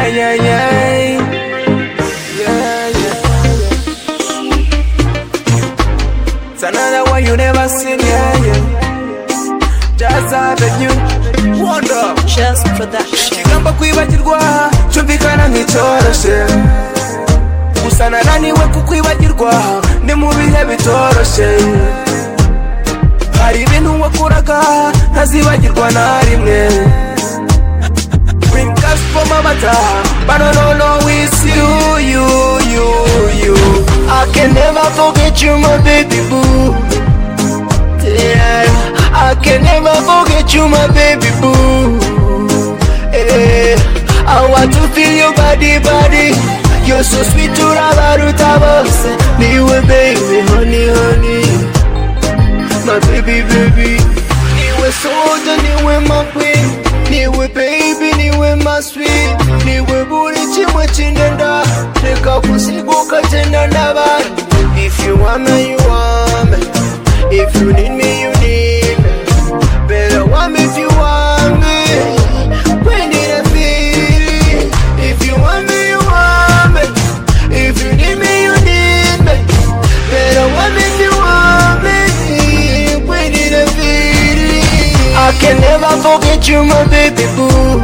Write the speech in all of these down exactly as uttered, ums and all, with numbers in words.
yeah, yeah. Yeah, yeah. It's another one you never seen, yeah, yeah. Just Avenue, Wonder, Just Production. Chigamba kwibagirwa, cyumvikana nk'icyoroshye. Gusa nananiwe kukwibagirwa, ni mu bihe bitoroshye. Hari ibintu wakoraga, ntazibagirwa na rimwe. Bring us from Amata, but I don't know it's you, you, you, you. I can never forget you, my baby boo. Yeah, I can never forget you, my baby boo. Yeah, I want to feel your body, body. You're so sweet to Rabarutavos. Niwe baby, honey, honey. My baby, baby. Niwe soldier, niwe my queen. Niwe baby, niwe my sweet. Niwe buri chimwe chinenda. Reka kusiguka tena nabandi. If you want me, you want me. If you need me, you need me. Better want me if you want me. When did I feel it? If you want me, you want me. If you need me, you need me. Better want me if you want me. When did I feel it? I can never forget you, my baby boo.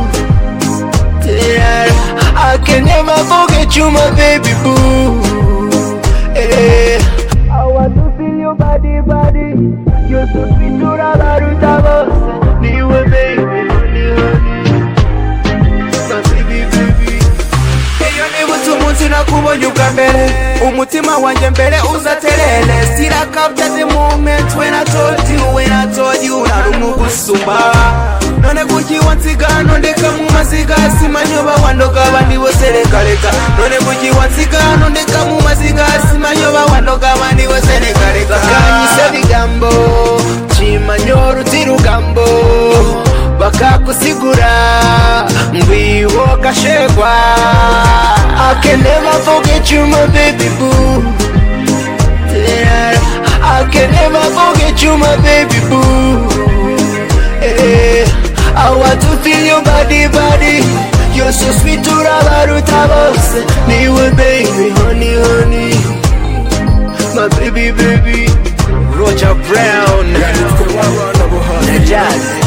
Yeah, I can never forget you, my baby boo. Yeah, I want to feel your body, body. You're so sweet to Rabarutavos. Niwe baby, honey, honey. My baby, baby. Iyo nibutse umunsi nakubonye ubwa mbere, umutima wanjye mbere uzaterere. Still I capture the moment when I told you, when I told you nari umugusumba. None kuki wansiga nondeka mu maziga, simanyoba wandoga abandi bose reka reka. None kuki wansiga nondeka mu maziga, simanyoba wandoga abandi bose reka reka. Bakanyise bigambo, chimanyoro tirugambo. Bakakusigura, ngwiwo kashegwa. I can never forget you, my baby boo. Yeah, I can never forget you, my baby boo. Yeah, I want to feel your body, body. You're so sweet to Rabarutavos. Niwe baby, honey, honey. My baby, baby. Roger Brown, Jazz.